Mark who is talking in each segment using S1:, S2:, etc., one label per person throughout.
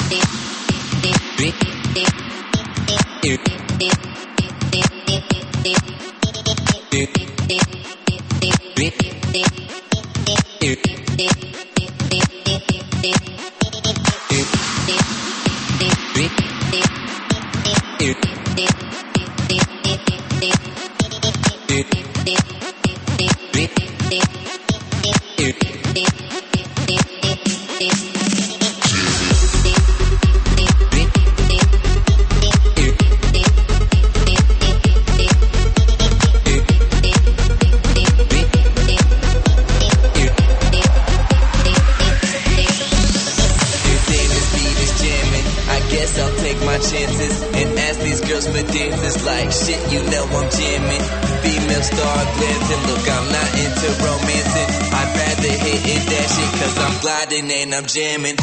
S1: And I'm jamming.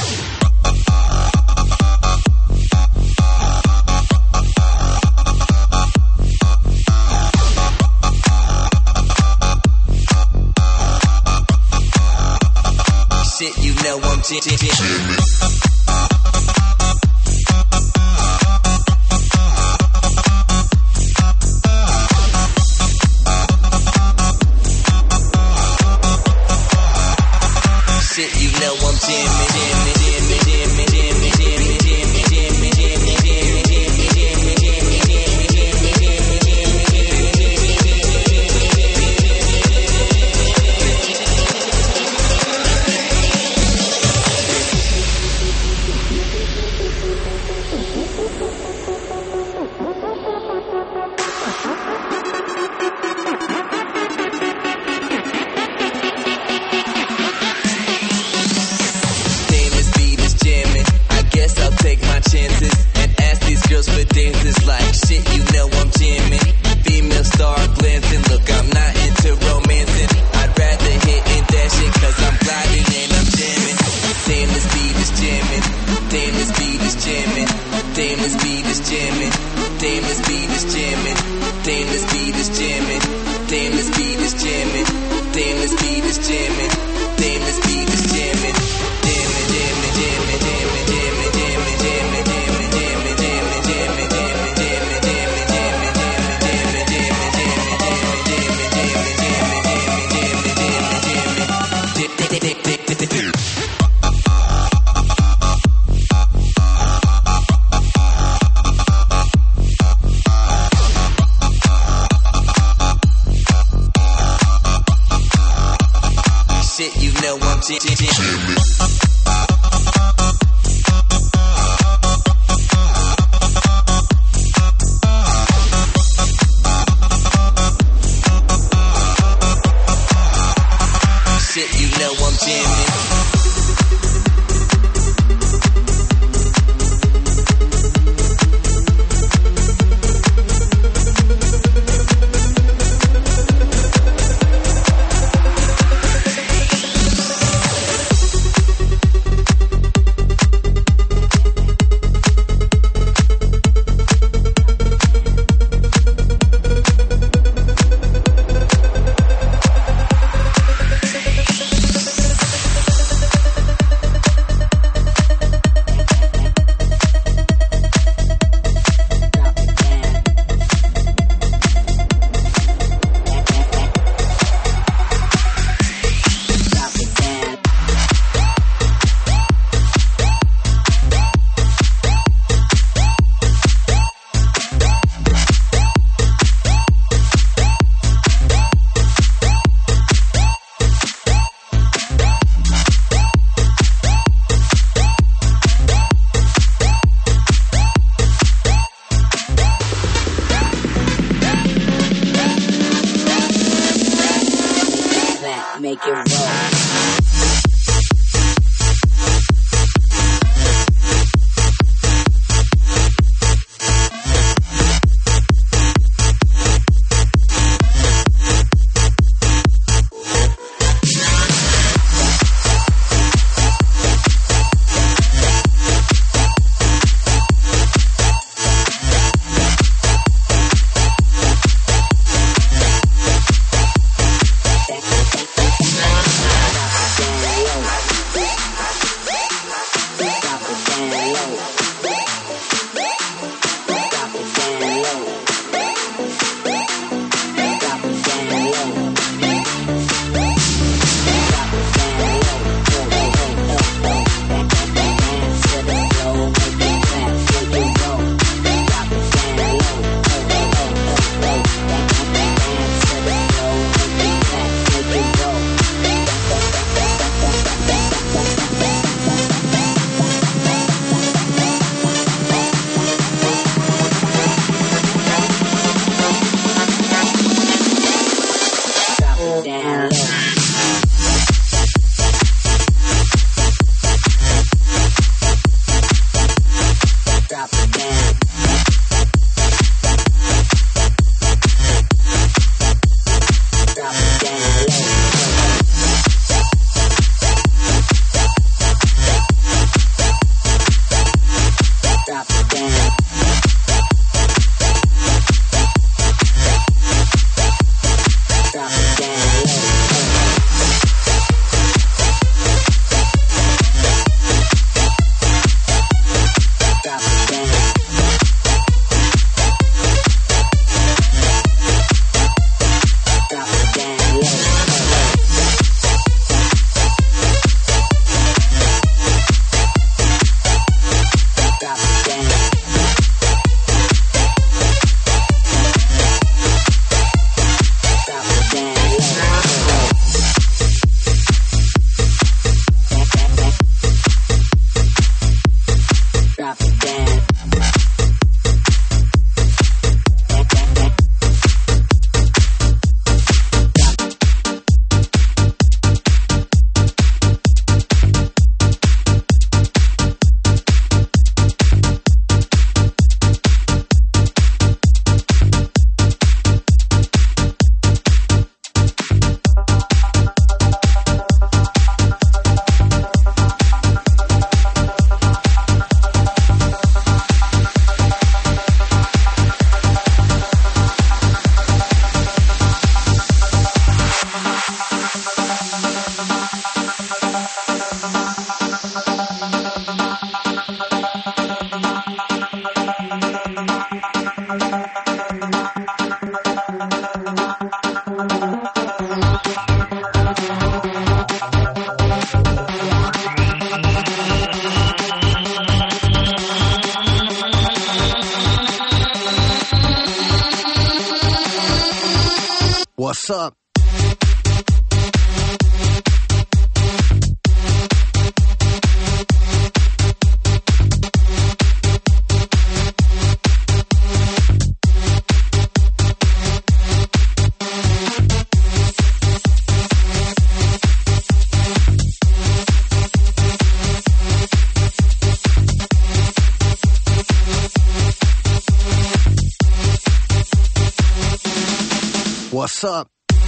S1: Shit, you know I'm jamming.
S2: What's up? What's up?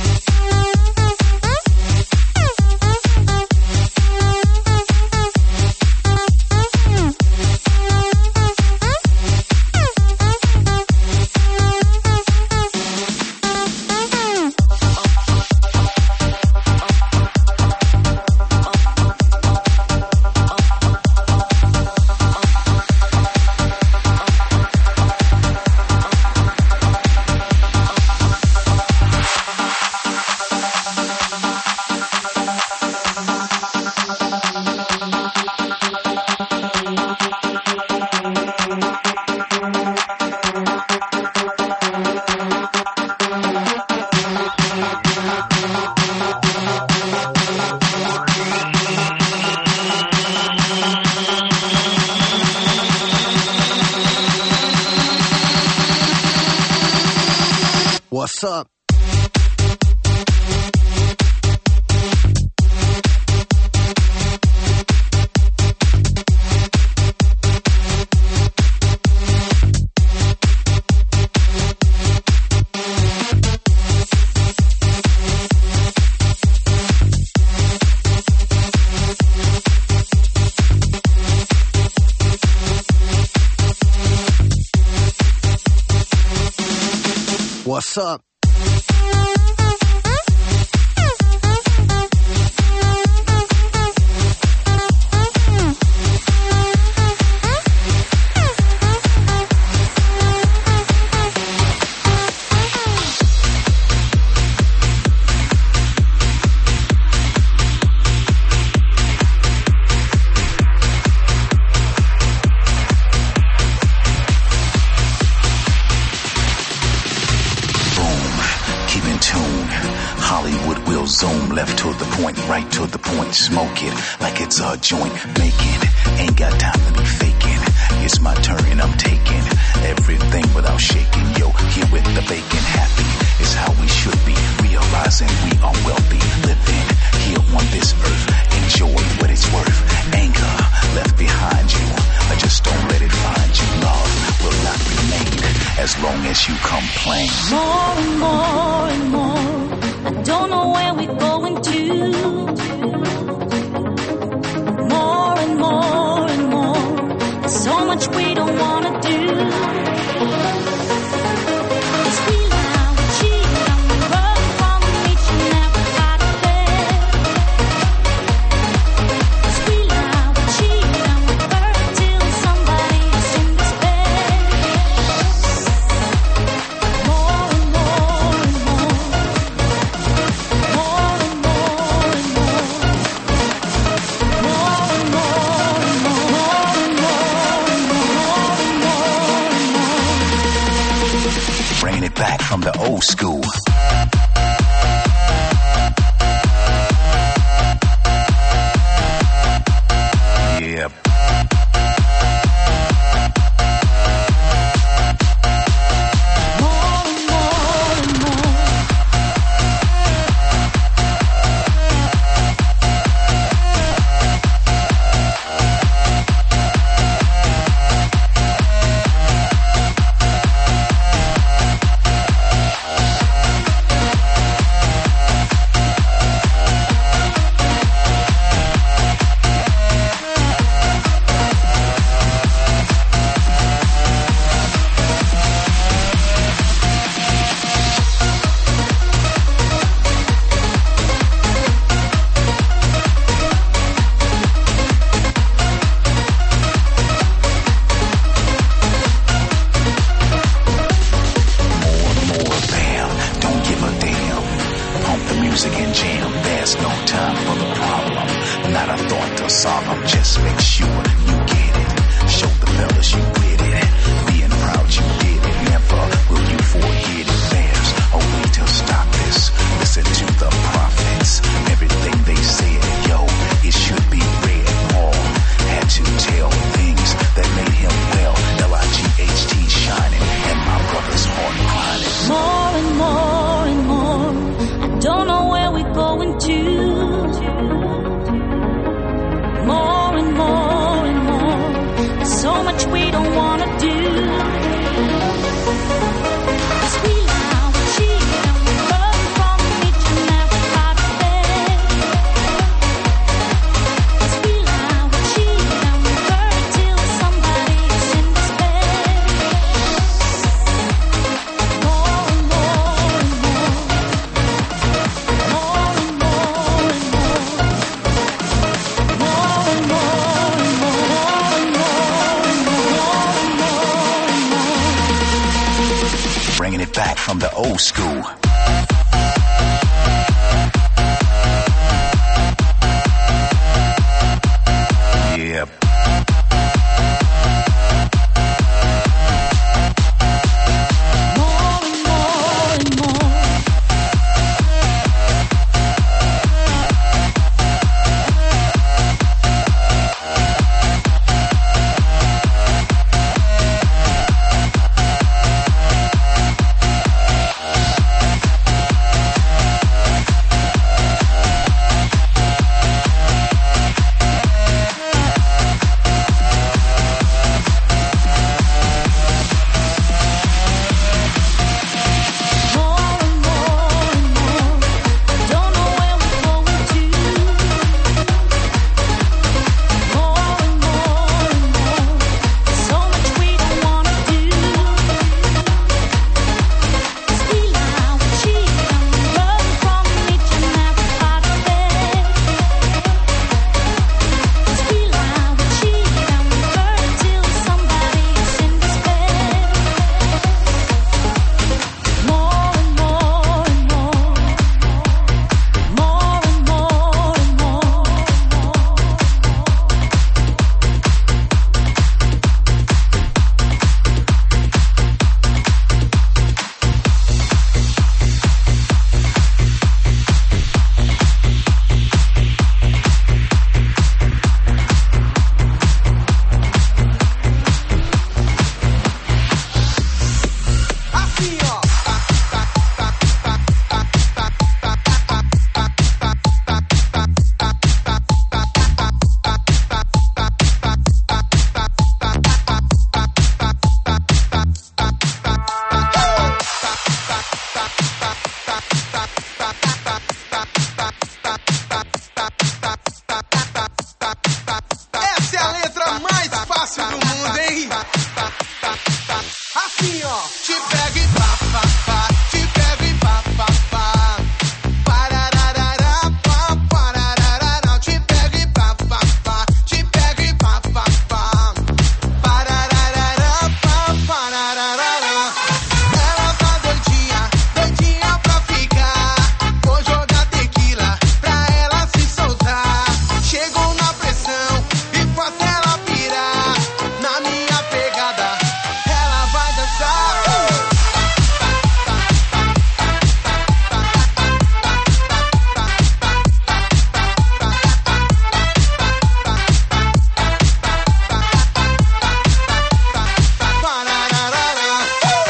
S2: What's up? What's up?
S3: Zoom left to the point, right to the point. Smoke it like it's a joint. Making ain't got time to be faking. It's my turn and I'm taking everything without shaking. Yo, here with the bacon. Happy is how we should be. Realizing we are wealthy. Living here on this earth. Enjoy what it's worth. Anger left behind you. Just don't let it find you. Love will not remain as long as you complain.
S4: More and more and more. I don't know where we're going to. More and more and more. There's so much we don't want to do. 'Cause we lie, we cheat, and we run from each and everybody there. 'Cause we lie, we cheat, and we burn till somebody is in despair. More and more and more.
S3: Bring it back from the old school. Yeah. back from the old school. Yeah.
S4: More and more and more.
S5: Essa é a letra mais fácil do mundo, hein? Assim, ó. Te pego e pá, pá, pá. Te pego e pá, pá, pá. Parararará, pá, parararará. Te pego e pá, pá, pá. Te pego e pá, pá, pá. Parararará, pá, parararará. Ela tá doidinha, doidinha pra ficar. Vou jogar tequila pra ela se soltar. Chegou na pressão e faço ela pirar. Na minha pegada, ela vai dançar. Parararará.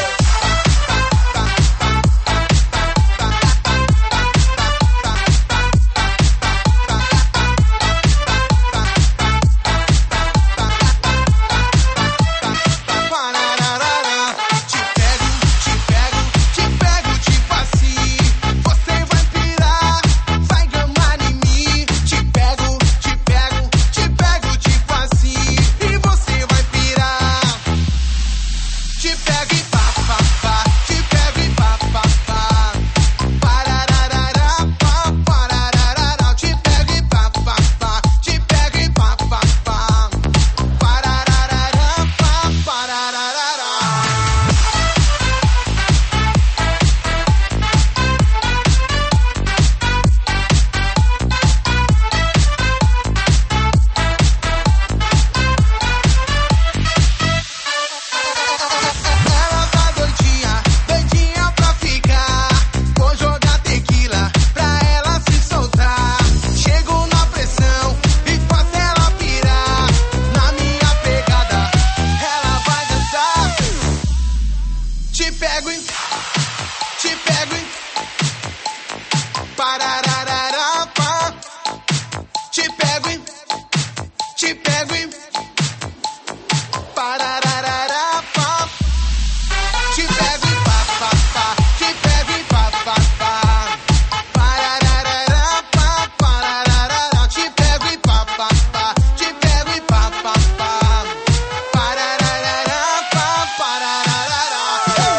S5: Parararará. Te pego, tipo assim. Você vai pirar, vai gamar em mim. Te pego, tipo assim. E você vai pirar. Te pego e pá, pá, pá. Te pego e pá, pá, pá. Parararará, pá, parararará. Te pego e pá, pá, pá. Te pego e pá, pá, pá. Parararará, pá, parararará. Ela tá doidinha, doidinha pra ficar. Vou jogar tequila pra ela se soltar. Chego na pressão e faço ela pirar. Na minha pegada, ela vai dançar. Te pego e parararará, pá. Te pego e parararará, pá. Te pego e pá, pá, pá. Te pego e pá, pá, pá. Parararará, pá, parararará. Te pego e pá, pá, pá. Te pego e pá, pá, pá. Parararará, pá, parararará.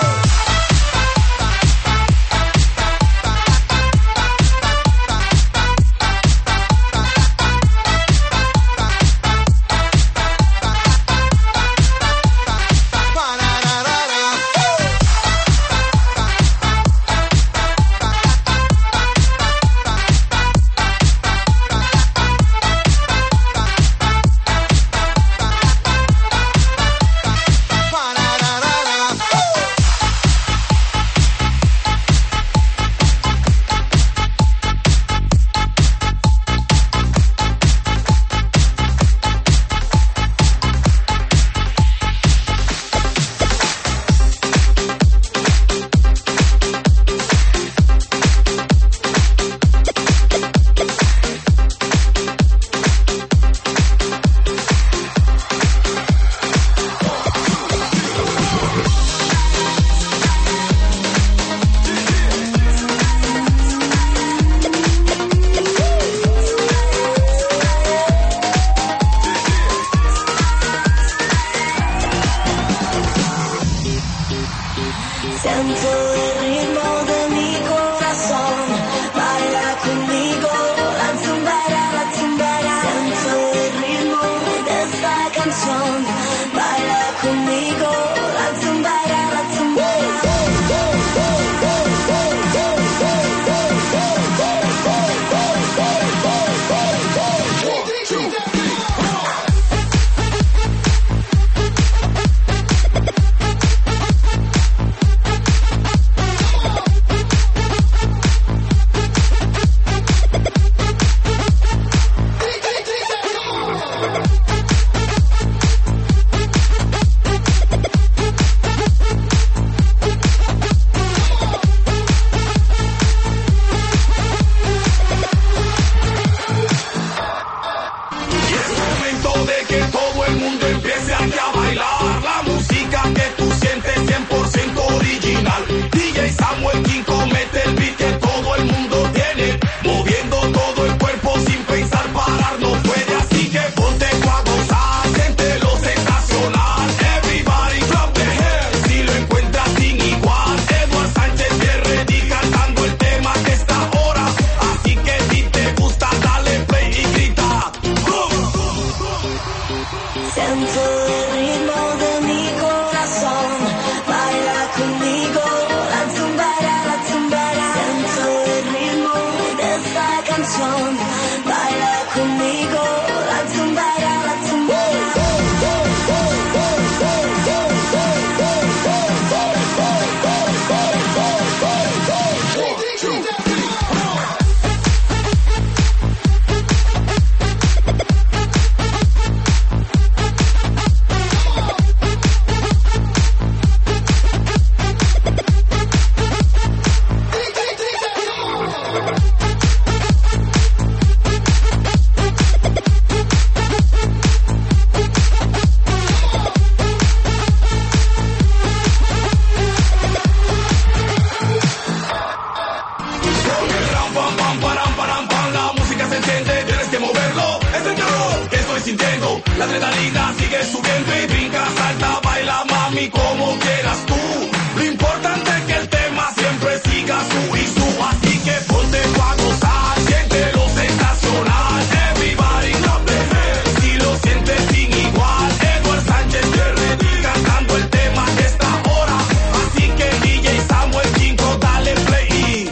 S4: canción. Baila conmigo, la zumbara, la zumbara. Siento el ritmo de mi corazón. Baila conmigo, la zumbara, la zumbara. Siento el ritmo de esta canción. Baila conmigo, la zumbara, la zumbara.
S6: La adrenalina sigue subiendo y brinca, salta, baila, mami, como quieras tú. Lo importante es que el tema siempre siga su y su. Así que ponte pa' gozar, siéntelo sensacional. Everybody clap their hands, si lo sientes sin igual. Edward Sánchez de Ready cantando el tema de esta hora. Así que DJ Samuel 5, dale play y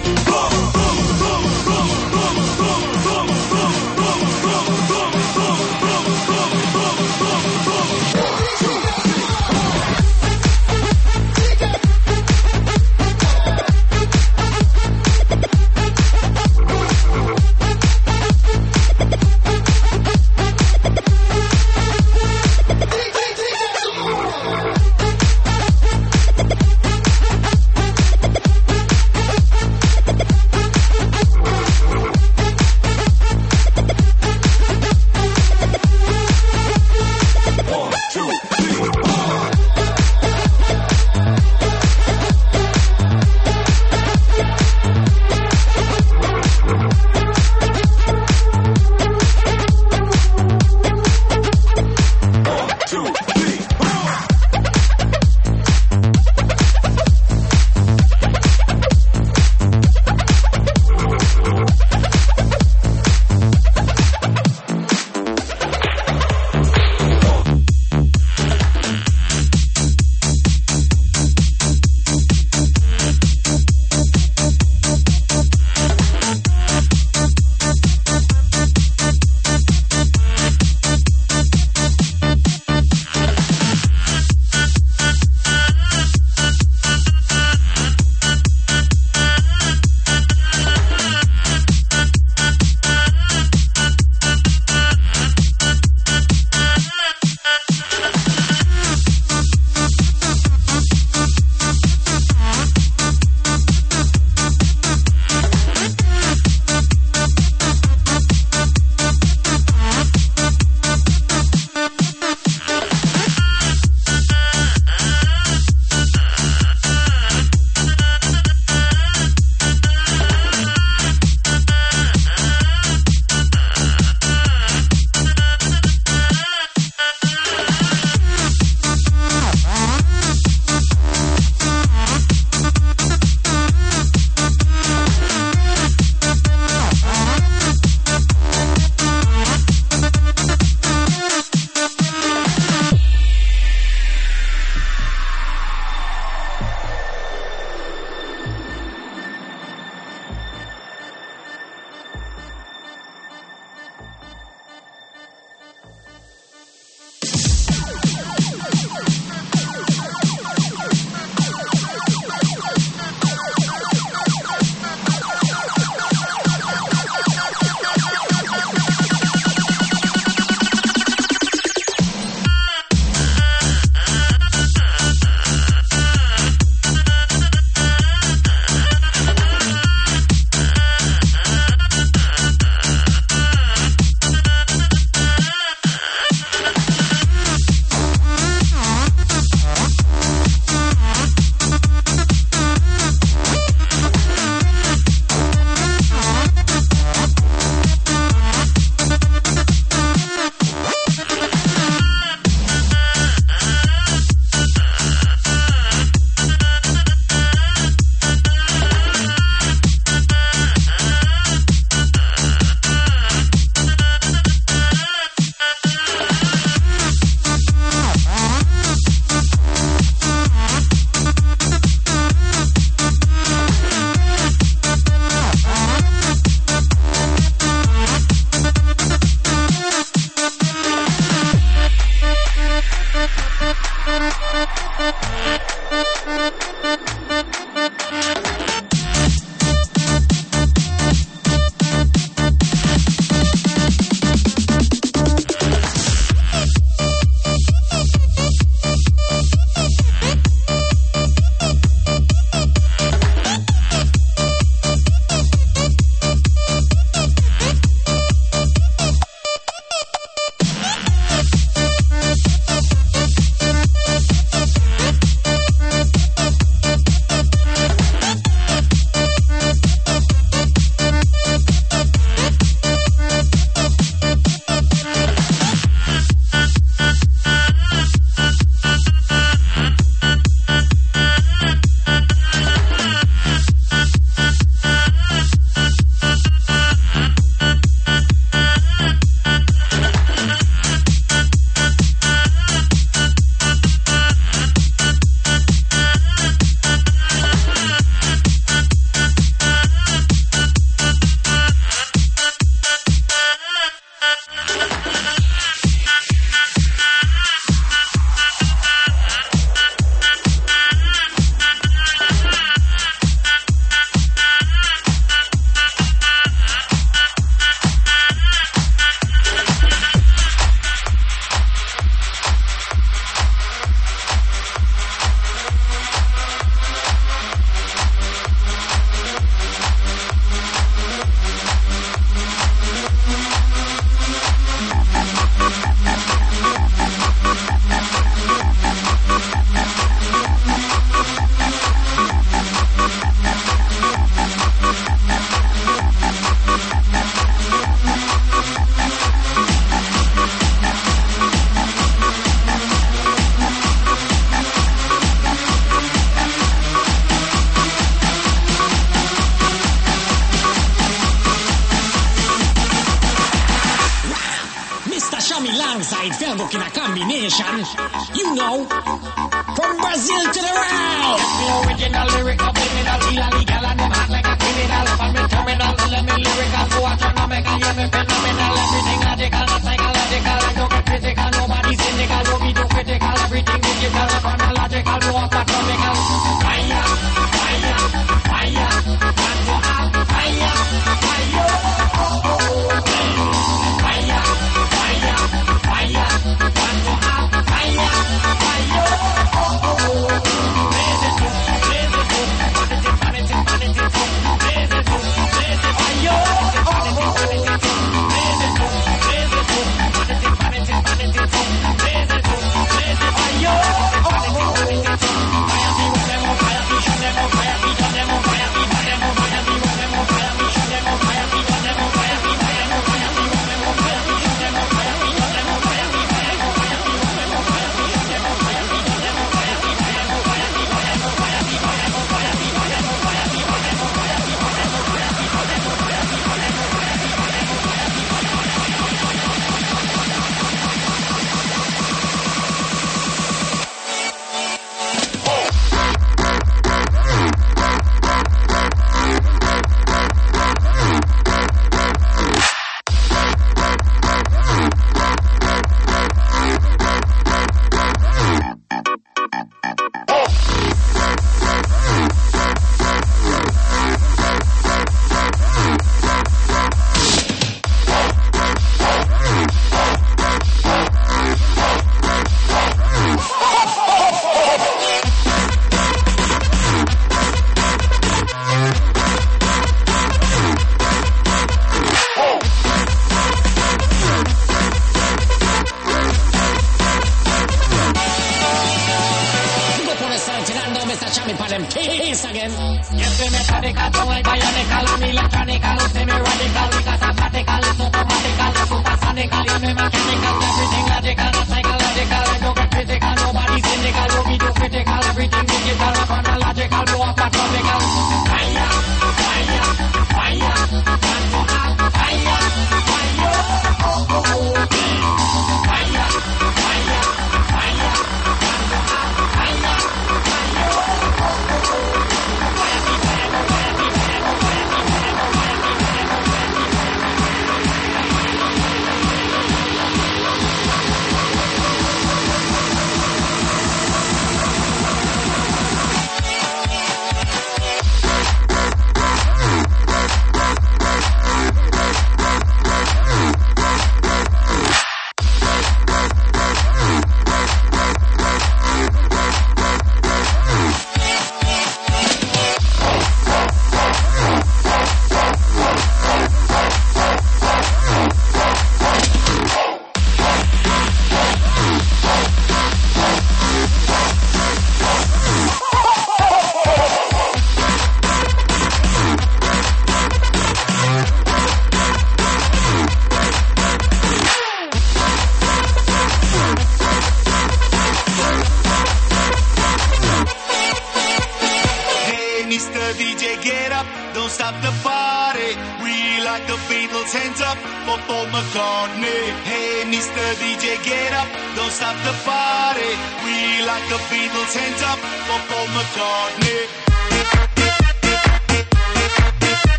S7: combination. You know, from Brazil to the world.
S8: The original lyric of criminal, illegal and them act like a criminal. From me terminal, let me lyrical, so astronomical, yeah, me phenomenal. Everything logical, not psychological. I don't get physical, nobody's cynical. Don't be too critical, everything digital, chronological, no astronomical. Fire, fire, fire, and go up, fire, fire, oh, oh, oh. Fire, fire, fire, and go up, fire, fire, oh, oh, oh. Blaze it up, blaze it up, burn it up, burn it up, blaze it up, blaze it up, fire, oh, oh, oh. Blaze it up, blaze it up, burn it up, burn it up, blaze it up, blaze it up, fire, oh, oh, oh. Fire, be with them, oh, fire, be shut them, oh, fire, be shut them, oh, fire, be burn them, oh, fire, be with them, oh, fire, be shut them, oh, fire, be burn them, oh, fire, be burn them, oh, fire, be with them, oh, fire, be shut them, oh, fire, be shut them, oh, fire, be burn them, oh, fire, be with them, oh, fire, be shut them, oh, fire, be shut them, oh, fire, be burn them, oh, fire, be burn them, oh, fire, be burn them, oh, fire, be burn them, oh, fire, be burn them, oh, fire, be burn them, oh, fire, be burn them, oh, fire, be burn them, oh, fire, be burn them, oh, fire, be burn them. Yes, we mechanical, don't like bionical, I'm electronical, semi-radical, because I'm practical, it's automatical, supersonical, yeah, me mechanical, everything logical, not psychological, I don't get physical, nobody's cynical, don't be too critical, everything digital, chronological, no astronomical. Fire, fire, fire, and go up, fire, fire, oh, oh, oh. Fire, fire, fire, and go up, fire, fire, oh, oh, oh.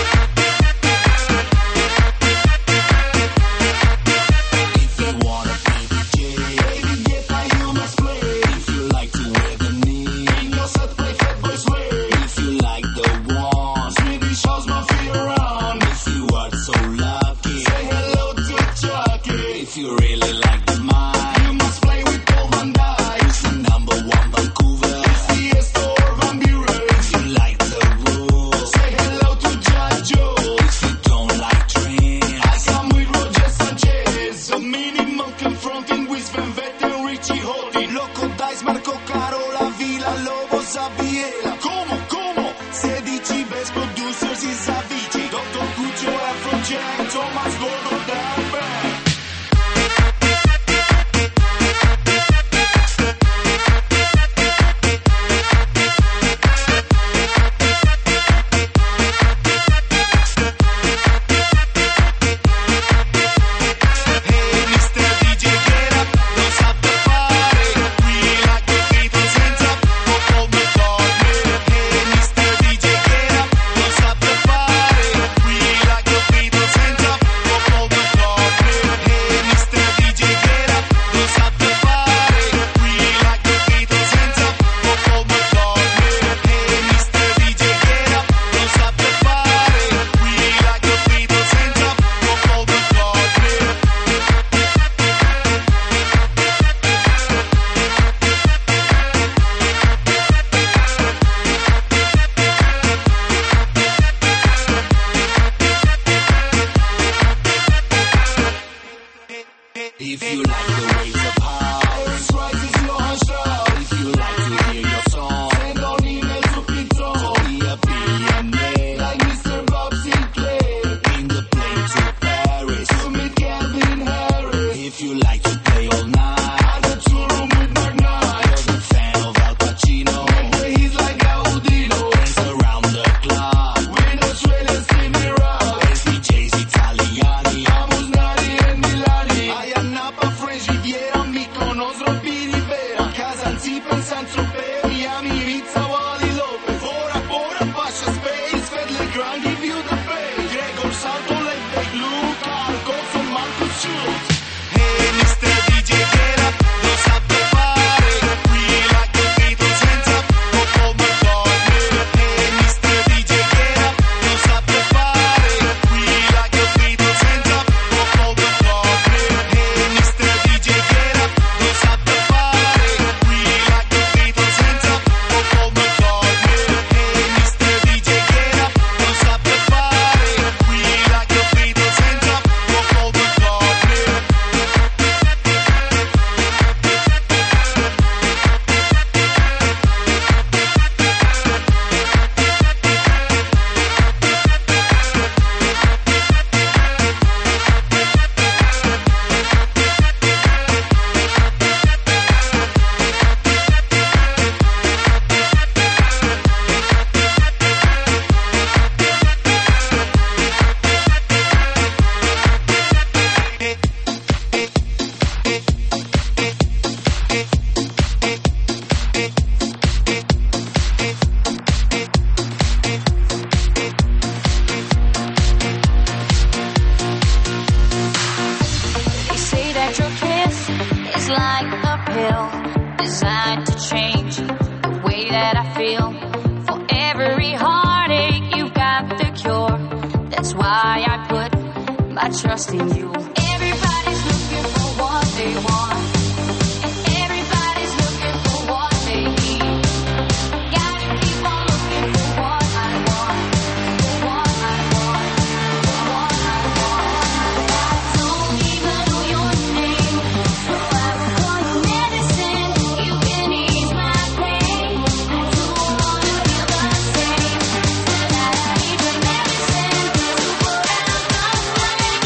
S3: If you wanna
S6: DJ Thomas Gordo Dambe. If you like the waves of house, rises your Hanstrau. If you like to hear your song, send an email to Piton. Be a billionaire like Mr. Bob Sinclair. In the plane to Paris to meet Calvin Harris. If you like to play all night at the tour room with Mark Knight. You're the fan of Al Pacino. He's like Gaudino. Dance around the clock with Australian Stevie Rock. SDJs Italiani. Amos Nari and Milani. Napa, French Riviera, Mykonos, Rompì Rivera, Kazanzi, Saint-Tropez, Miami, Ibiza, Wally Lopez, Bora Bora, Pasha Space, Fedle Grand, give you the bass, Gregor Salto, Left Bay, Luke, Carl Coulson, Marcus Schultz. Hey, Mr. DJ, get up, don't stop the party, we like the Beatles, hands up, go Paul McCartney. Hey, Mr. DJ, get up, don't stop the party, we like the Beatles, hands up, go Paul McCartney. Mr. DJ, get up, don't stop the party. We like the Beatles, hands up, go Paul McCartney. Hey, Mr. DJ, get up, don't stop the party. We like the Beatles, hands up, go Paul McCartney.
S4: They say that your kiss is like a pill designed to change the way that I feel. For every heartache, you've got the cure. That's why I put my trust in you. Everybody's looking for what they want, and everybody's looking for what they need. Gotta keep on looking for what I want, for what I want, for what I want. I don't even know your name, so I will call you medicine. You can ease my pain. I don't wanna feel the same, so that I need your medicine to put out the flame.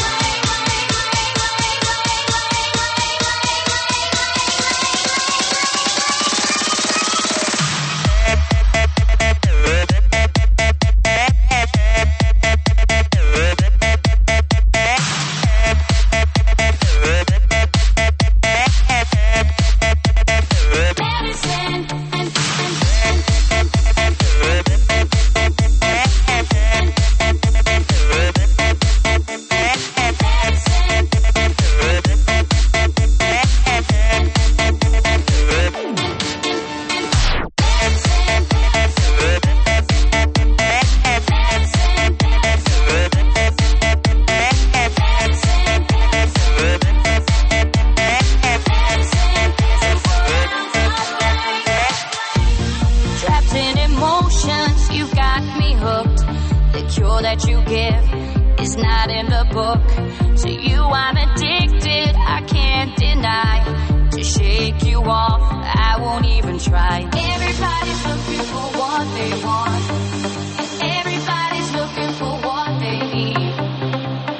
S4: that you give is not in the book. To you I'm addicted, I can't deny. To shake you off, I won't even try. Everybody's looking for what they want, and everybody's looking for what they need.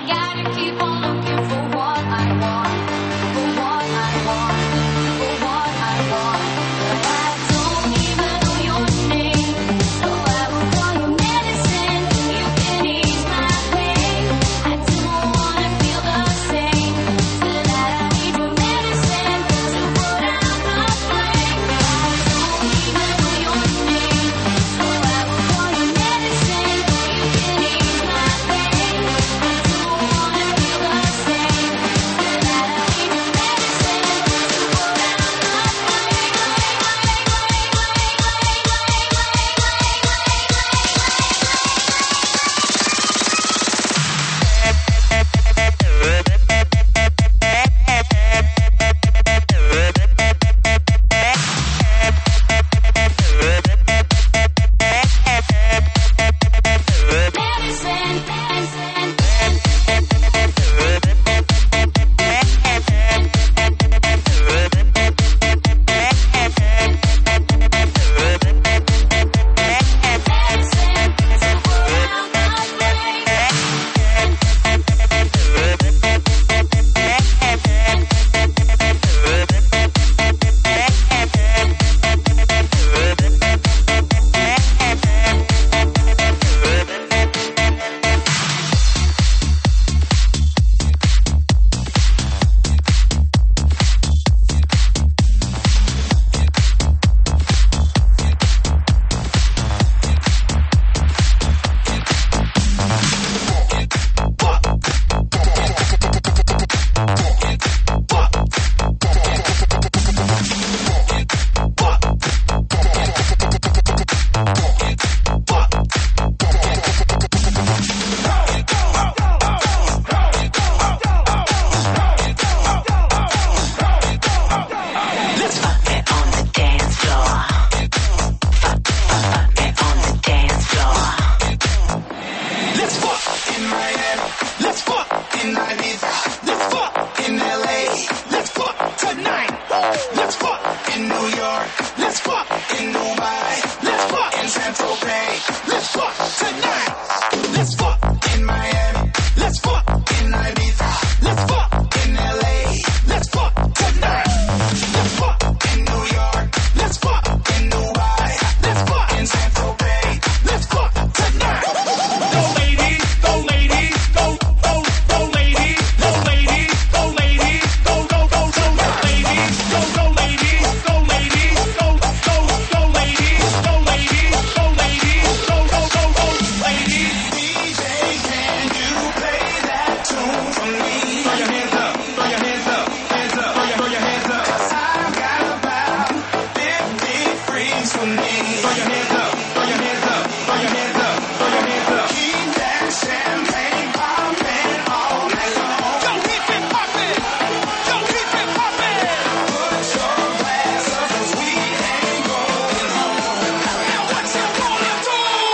S5: in Ibiza. Let's fuck in LA. Let's fuck tonight. Let's fuck in New York. Let's fuck in Dubai. Let's fuck in San Tropez. Let's fuck tonight. Let's fuck in Miami. Let's fuck in Ibiza. Let's fuck in LA. Let's fuck tonight. Let's fuck in New York. Let's fuck in Dubai. Let's fuck in San Tropez. Let's fuck tonight.
S6: Go ladies, go ladies, go, go, go ladies, go ladies, go ladies, go, go, go, go, go ladies, go, go ladies, go ladies, go, go, go ladies, go ladies, go ladies, go, go, go, go ladies.
S5: DJ, can you play that tune for me?
S6: Throw your hands up, throw your hands up, hands up, throw your hands up.
S5: 'Cause I've got about 50 freaks with me.
S6: Throw your hands up, throw your hands up, throw your hands up, throw your hands up.
S5: Keep that champagne poppin' all night long.
S6: Yo, keep it poppin', yo, keep it poppin'.
S5: Put your glass up 'cause we ain't going home.
S6: Now what you wanna do?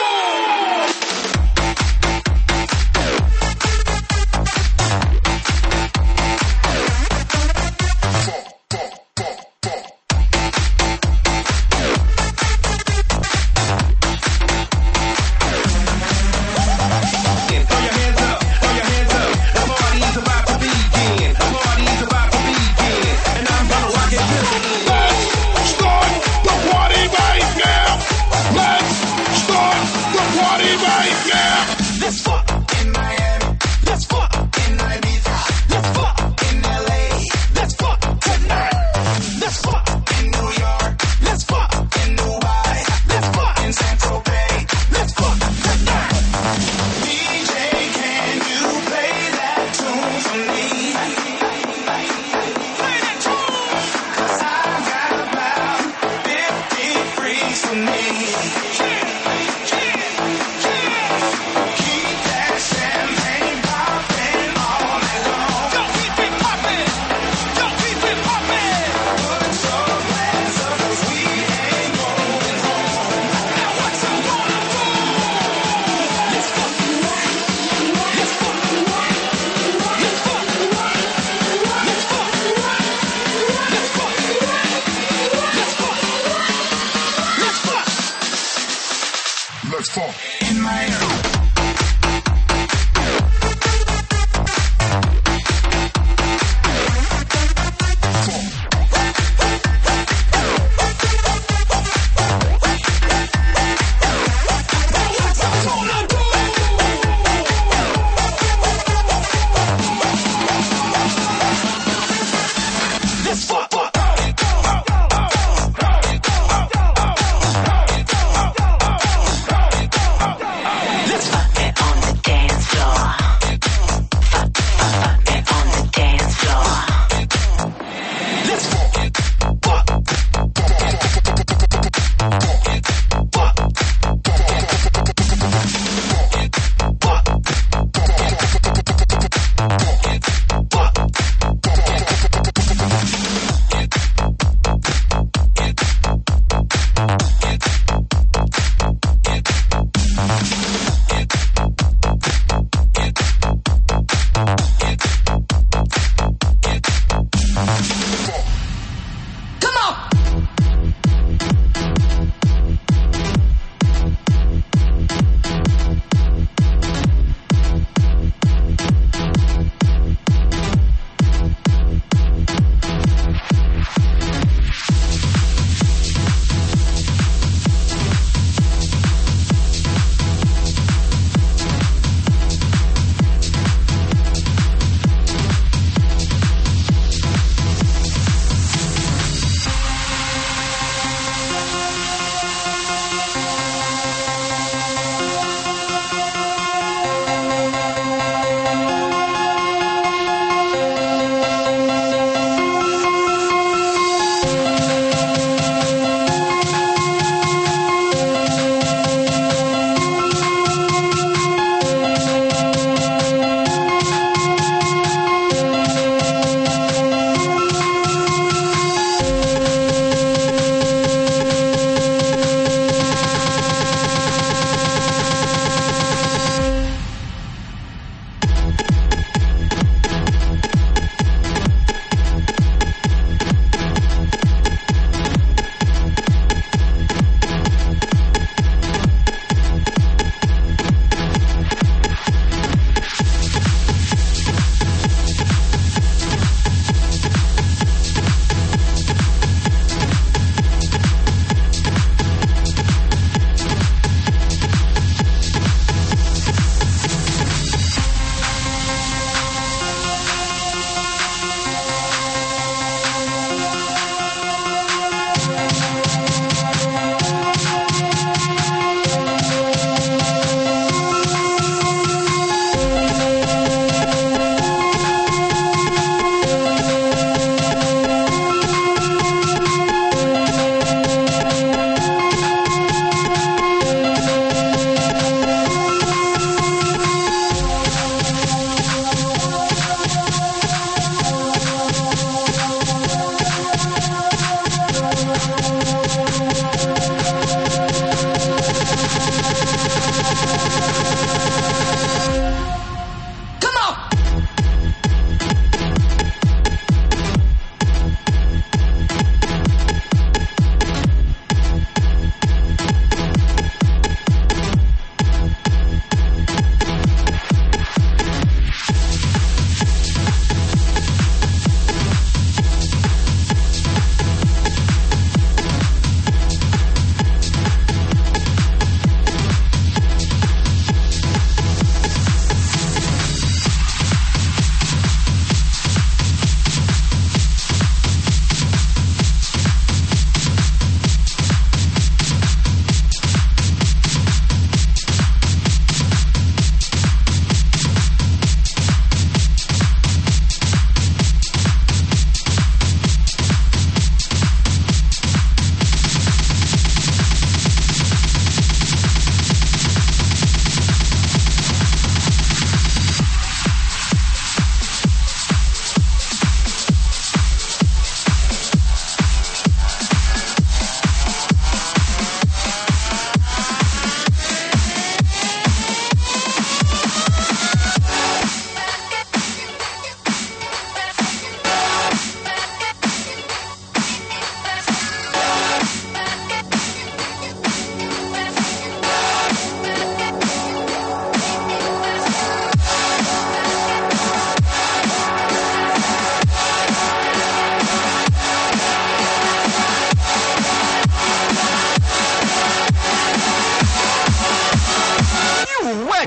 S9: Throw your hands up, throw your hands up. The party's about to begin. The party's about to begin. And I'm gonna rock it till the end.
S6: Let's start the party right now. Let's start the party right now.
S5: Let's fuck in Miami. Let's fuck in Ibiza. Let's fuck in LA. Let's fuck tonight. Let's fuck in New York. Let's fuck in Dubai. Let's fuck in San Tropez. Let's fuck tonight. DJ, can you play that tune for me?
S6: Play that tune.
S5: 'Cause I've got about 50 freaks with me. Keep that champagne poppin' all night long.
S6: Yo, keep it poppin', yo, keep it poppin'.
S5: Put your glass up 'cause we ain't going home.
S6: Now what you wanna do?
S5: Let's fuck tonight. Let's fuck tonight. Let's fuck tonight. Let's fuck tonight. Let's fuck tonight. Let's fuck tonight. Let's fuck.
S9: Let's fuck.
S5: In Miami. Let's fuck. Let's fuck it on the dance floor. Fuck it on the dance floor. Let's fuck it. Fuck.
S7: Come on!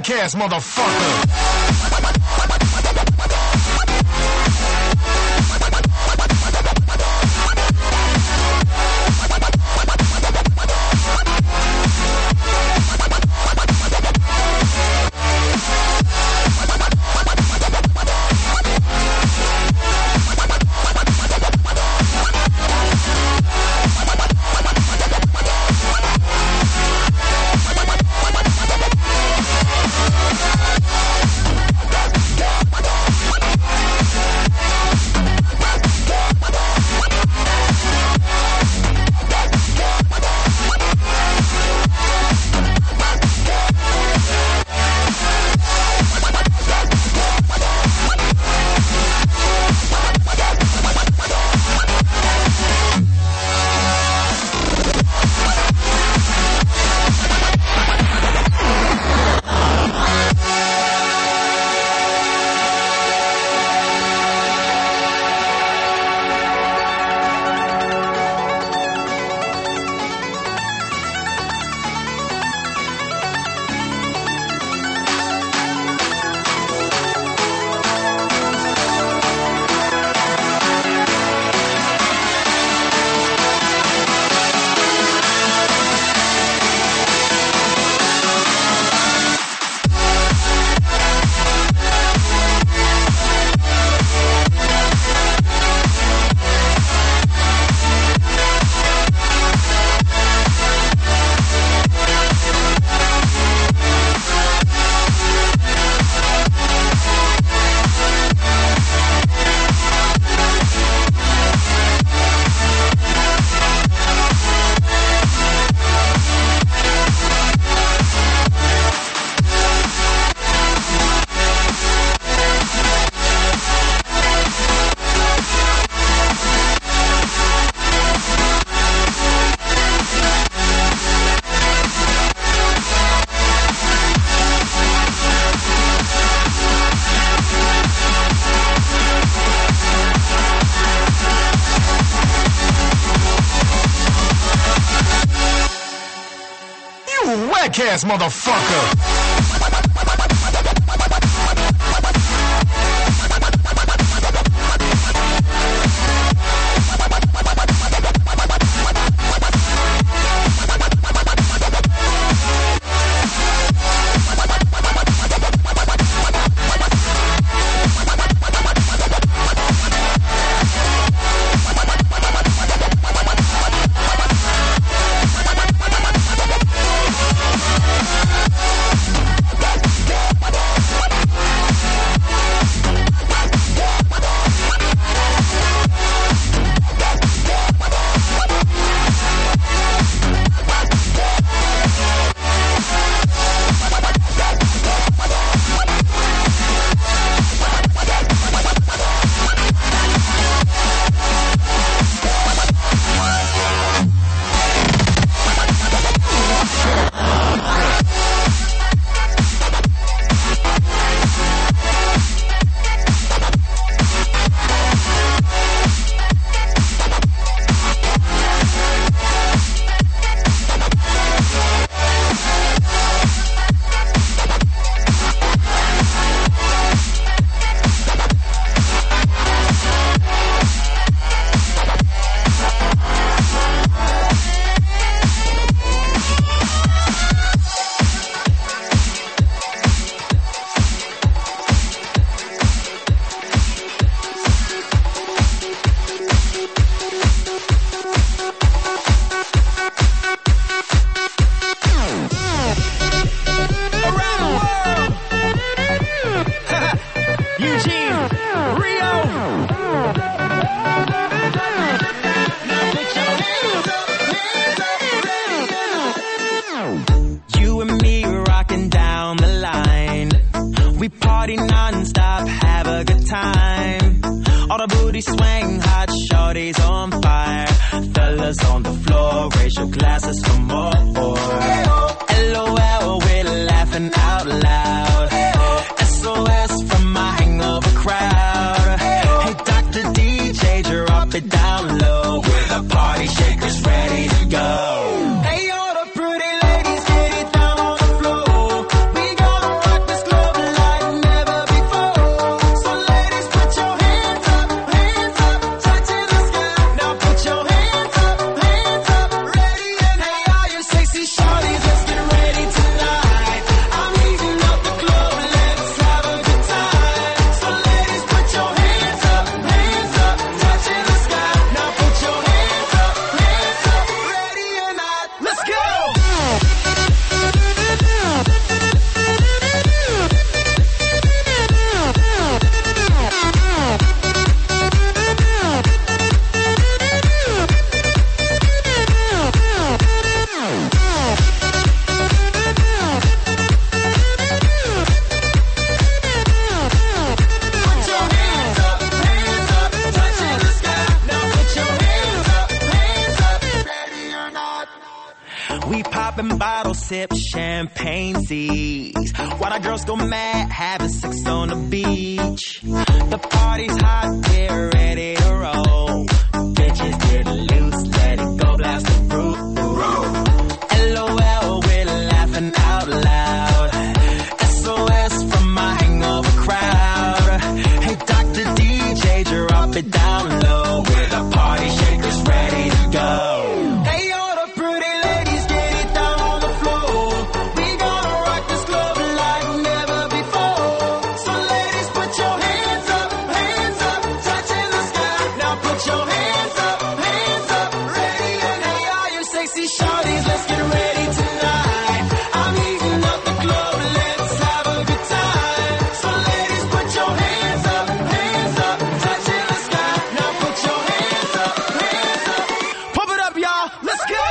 S10: whack ass motherfucker. Whack ass motherfucker.
S11: Hey, all the pretty ladies, get it down on the floor. We gonna rock popping bottles, sip champagne seas. While our girls go mad, having sex on the beach. The party's hot, we're ready to roll. Bitches get loose, let it go, blast the roof. LOL, we're laughing out loud. SOS from my hangover crowd. Hey, Dr. DJ, drop it down low. We're the party shakers ready to go. Hey, all the pretty ladies, get it down on the floor. We gonna rock this club like never before. So ladies, put your hands up, touching the sky. Now put your hands up, ready and hey, all you sexy shawties, let's get ready tonight. I'm heating up the club, let's have a good time. So ladies, put your hands up, touching the sky. Now put your hands up. Pump it up, y'all, let's go.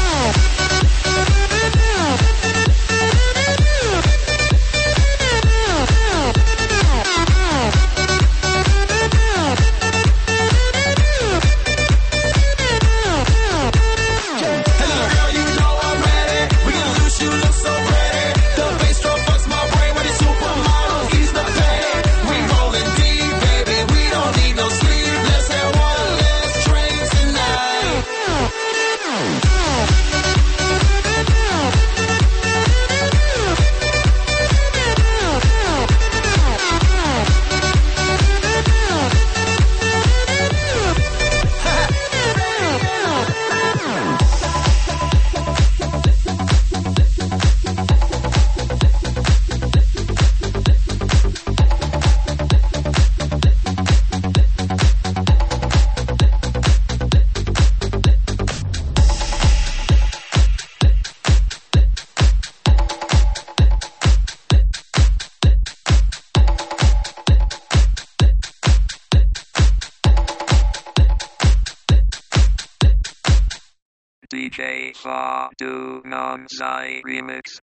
S11: Hello, girl, you know I'm ready. We can lose, you look so pretty. The bass drum fucks my brain when it's supermodels ease the pain. We rolling deep, baby, we don't need no sleep. Let's have one last drink tonight.
S12: DJ Fa Du Non Zai Remix.